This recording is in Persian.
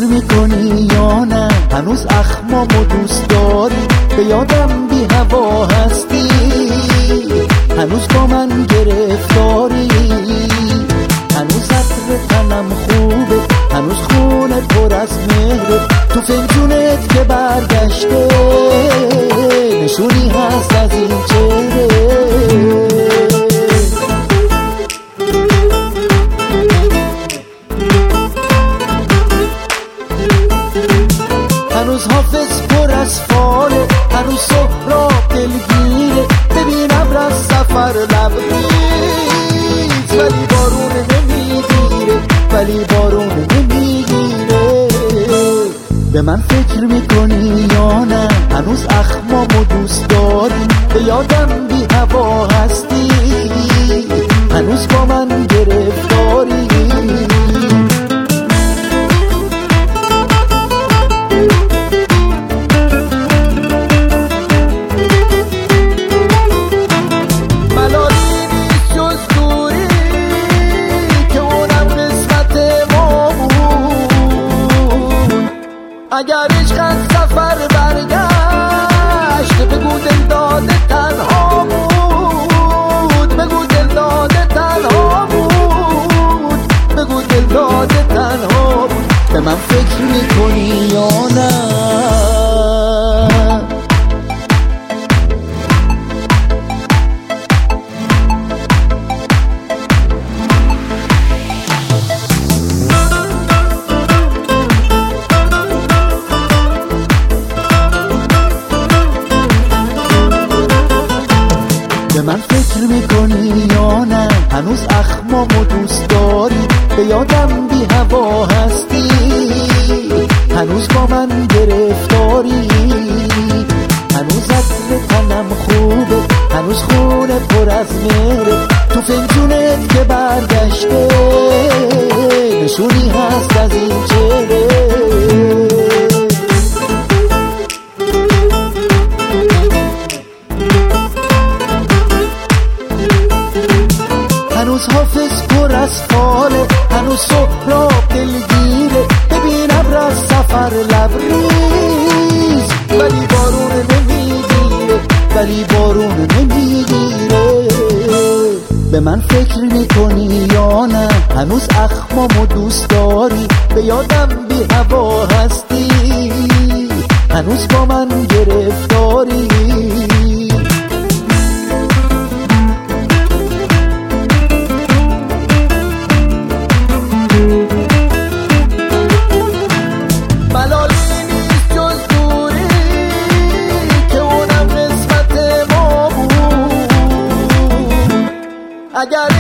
میکنی یا نه؟ هنوز اخمامو دوست داری؟ به یادم بی هوا هستی؟ هنوز با من گرفتاری؟ هنوز عطر تنم خوبه؟ هنوز خونه پر از مهره؟ تو فنجونت که برگشته نشونی هست از این چهره؟ هنوز حافظ پر از فاله، هنوز سهراب دلگیره، ببینم را سفر لبریز، ولی بارون نمیگیره، ولی بارون نمیگیره. به من فکر میکنی یا نه؟ هنوز اخمامو دوست داری؟ به یادم بی هوا هستی؟ هنوز با من گرفتاری؟ اگر عشق از سفر برگشت، بگو دل داده تنها بود، بگو دل داده تنها بود، بگو دل داده تنها بود. به من فکر میکنی یا نه؟ به من فکر میکنی یا نه؟ هنوز اخمامو دوست داری؟ به یادم بی هوا هستی؟ هنوز با من گرفتاری؟ هنوز عطر تنم خوبه؟ هنوز خونه پر از مهره؟ تو فنجونت که برگشته نشونی هست از این چهره؟ هنوز حافظ پر از فاله، هنوز سهراب دلگیره، ببینم را سفر لبریز، ولی بارون نمیگیره، ولی بارون نمیگیره. به من فکر میکنی یا نه؟ هنوز اخمامو دوست داری؟ به یادم بی هوا هستی؟ هنوز با من گرفتاری؟ I got